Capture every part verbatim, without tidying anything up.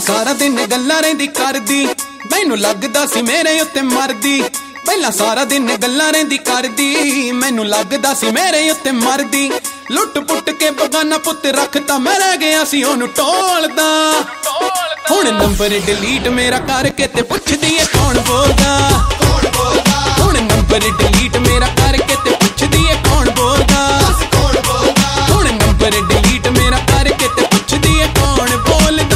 ਸਾਰਾ ਦਿਨ ਗੱਲਾਂ ਰਹਿੰਦੀ ਕਰਦੀ, ਮੈਨੂੰ ਲੱਗਦਾ ਸੀ ਮੇਰੇ ਉੱਤੇ ਮਰਦੀ। ਪਹਿਲਾਂ ਸਾਰਾ ਦਿਨ ਗੱਲਾਂ ਰਹਿੰਦੀ ਕਰਦੀ, ਮੈਨੂੰ ਲੱਗਦਾ ਸੀ ਮੇਰੇ ਉੱਤੇ ਮਰਦੀ। ਲੁੱਟ ਪੁੱਟ ਕੇ ਬਗਾਨਾ ਪੁੱਤ ਰੱਖਤਾ, ਮੈਂ ਰਹਿ ਗਿਆ ਸੀ ਉਹਨੂੰ ਟੋਲਦਾ। ਹੁਣ ਨੰਬਰ ਡਿਲੀਟ ਮੇਰਾ ਕਰਕੇ ਤੇ ਪੁੱਛਦੀ ਏ ਕੌਣ ਬੋਲਦਾ। ਹੁਣ ਨੰਬਰ ਡਿਲੀਟ ਮੇਰਾ ਕਰਕੇ ਤੇ ਪੁੱਛਦੀ ਏ ਕੌਣ ਬੋਲਦਾ। ਹੁਣ ਨੰਬਰ ਡਿਲੀਟ ਮੇਰਾ ਕਰਕੇ ਤੇ ਪੁੱਛਦੀ ਏ ਕੌਣ ਬੋਲਦਾ।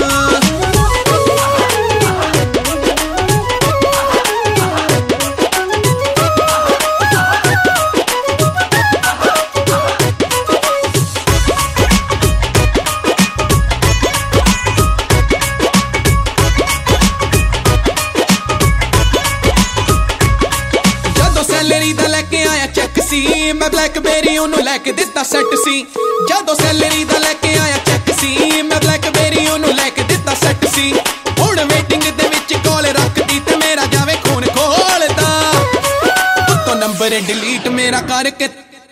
ਸੈਲਰੀ ਦਾ ਲੈ ਕੇ ਆਇਆ ਚੈੱਕ ਸੀ, ਮੈਂ ਬਲੈਕਬੇਰੀ ਉਹਨੂੰ ਲੈ ਕੇ ਦਿੱਤਾ ਸੈੱਟ ਸੀ। ਜਦੋਂ ਸੈਲਰੀ ਦਾ ਲੈ ਕੇ ਆਇਆ ਚੈੱਕ ਸੀ, ਮੈਂ ਬਲੈਕਬੇਰੀ ਉਹਨੂੰ ਲੈ ਕੇ ਦਿੱਤਾ ਸੈੱਟ ਸੀ। ਹੁਣ ਵੇਟਿੰਗ ਦੇ ਵਿੱਚ ਕਾਲ ਰੱਖਦੀ ਤੇ ਮੇਰਾ ਜਾਵੇ ਖੂਨ ਖੋਲਦਾ। ਉੱਤੋਂ ਨੰਬਰ ਡਿਲੀਟ ਮੇਰਾ ਕਰਕੇ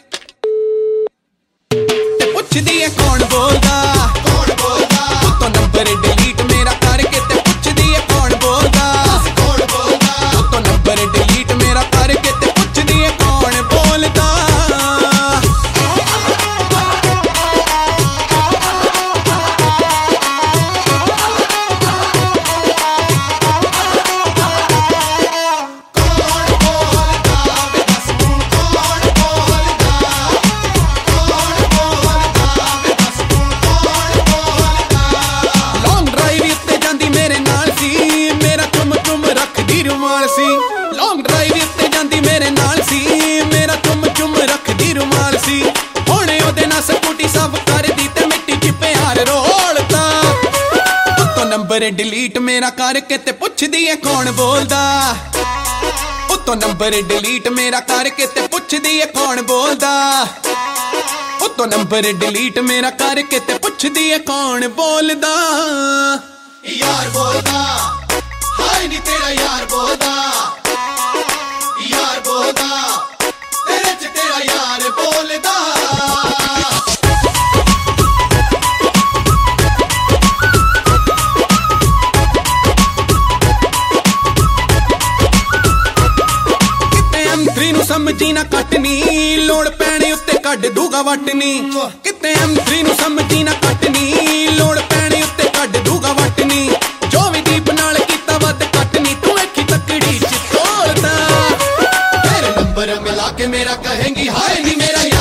ਤੇ ਪੁੱਛਦੀ ਏ ਕੌਣ ਬੋਲਦਾ। ਉੱਤੋਂ ਨੰਬਰ ਡਿਲੀਟ ਮੇਰਾ ਕਰਕੇ ਤੇ ਪੁੱਛਦੀ ਏ ਕੌਣ ਬੋਲਦਾ। ਉੱਤੋਂ ਨੰਬਰ ਡਿਲੀਟ ਮੇਰਾ ਕਰਕੇ ਤੇ ਪੁੱਛਦੀ ਏ ਕੌਣ ਬੋਲਦਾ। ਲੌਂਗ ਡਰਾਈਵ ਉੱਤੇ ਜਾਂਦੀ ਮੇਰੇ ਨਾਲ ਸੀ, ਮੇਰਾ ਚੁੰਮ ਚੁੰਮ ਰੱਖਦੀ ਰੁਮਾਲ ਸੀ। ਲੌਂਗ ਡਰਾਈਵ ਉੱਤੇ ਜਾਂਦੀ ਮੇਰੇ ਨਾਲ ਸੀ, ਮੇਰਾ ਚੁੰਮ ਚੁੰਮ ਰੱਖਦੀ ਰੁਮਾਲ ਸੀ। ਹੁਣ ਉਹਦੇ ਨਾਲ ਸਕੂਟੀ ਸਾਫ ਕਰਦੀ ਤੇ ਮਿੱਟੀ 'ਚ ਪਿਆਰ ਰੋਲਦਾ। ਉੱਤੋਂ ਨੰਬਰ ਡਿਲੀਟ ਮੇਰਾ ਕਰਕੇ ਤੇ ਪੁੱਛਦੀ ਏ ਕੌਣ ਬੋਲਦਾ। ਉੱਤੋਂ ਨੰਬਰ ਡਿਲੀਟ ਮੇਰਾ ਕਰਕੇ ਤੇ ਪੁੱਛਦੀ ਏ ਕੌਣ ਬੋਲਦਾ। ਉੱਤੋਂ ਨੰਬਰ ਡਿਲੀਟ ਮੇਰਾ ਕਰਕੇ ਤੇ ਪੁੱਛਦੀ ਏ ਕੌਣ ਬੋਲਦਾ। ਯਾਰ ਬੋਲਦਾ, ਹਾਏ ਨੀ ਤੇਰਾ ਯਾਰ ਬੋਲਦਾ। ਯਾਰ ਬੋਲਦਾ, ਤੇਰੇ ਚ ਤੇਰਾ ਯਾਰ ਬੋਲਦਾ। ਕਿਤੇ ਐਮ ਥ੍ਰੀ ਨੂੰ ਸਮਝੀ ਨਾ ਕੱਟਣੀ, ਲੋੜ ਪੈਣੇ ਉੱਤੇ ਕੱਢ ਦੂਗਾ ਵਟਣੀ। ਕਿਤੇ ਐਮ ਥ੍ਰੀ ਨੂੰ ਸਮਝੀ ਨਾ ਕੱਟਣੀ, ਲੋੜ ਪੈਣੇ ਉੱਤੇ ਕੱਢ ਦੂਗਾ ਵਟਣੀ। ਜੋ ਵੀ ਦੀਪ ਨਾਲ ਕੀਤਾ ਵੱਧ ਕੱਟਣੀ, ਤੂੰ ਵੇਖੀ ਤਕੜੀ ਚ ਤੋਲਦਾ। ਫਿਰ ਨੰਬਰ ਮਿਲਾ ਕੇ ਮੇਰਾ ਕਹੇਂਗੀ ਹਾਏ ਨੀ ਮੇਰਾ